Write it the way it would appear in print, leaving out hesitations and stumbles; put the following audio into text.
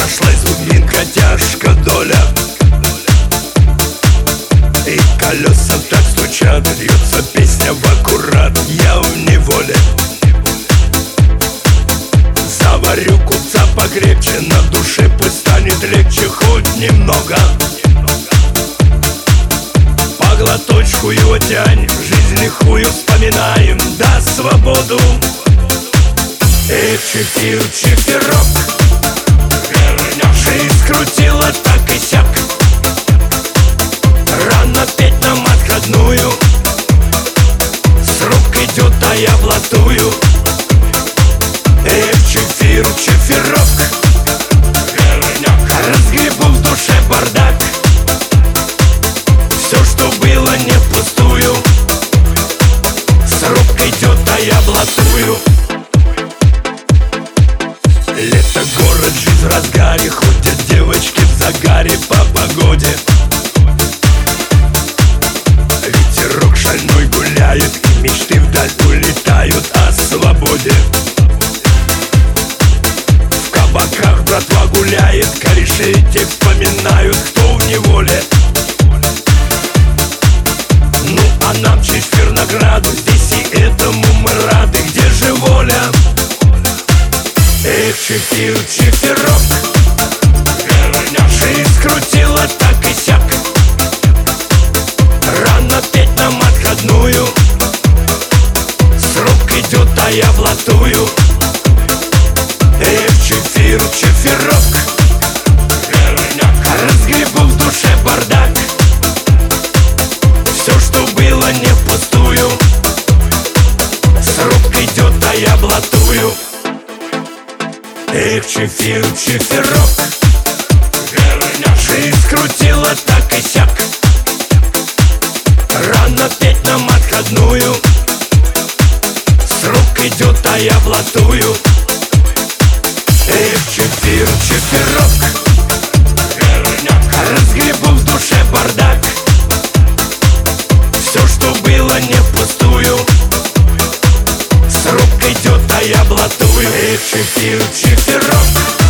нашлась глубинка, тяжка доля. И колеса так стучат, льется песня в аккурат. Я в неволе. Заварю купца покрепче, на душе пусть станет легче хоть немного. По глоточку его тянем, жизнь лихую вспоминаем, да свободу. Эх, чефир, чефирок, жизнь скрутила так и сяк. Рано петь нам отходную, срок идет, а я блатую. Эх, чефир, чефирок, разгребу в душе бардак. Все, что было, не впустую. Срок идет, а я блатую. Лето, город, жизнь в разгаре, ходят девочки в загаре по погоде. Ветерок шальной гуляет, и мечты вдаль улетают о свободе. В кабаках братва гуляет, корешей те вспоминают, кто в неволе. Ну а нам чефир награду, здесь и этому мы рады. Где же воля? Эх, чефир, чефирок, жизнь скрутила так и сяк. Рано петь нам отходную, срок идет, а я блатую. Эх, чефир, чефирок, разгребу в душе бардак. Все, что было, не впустую. Срок идет, а я блатую. Эх, чефир, чефирок, жизнь скрутила так и сяк. Рано петь нам отходную, срок идет, а я блатую. Эх, чефир, чефирок, разгребу в душе бардак. Все, что было, не впустую. Срок идет, а я блатую. Эх, чефир, чефирок.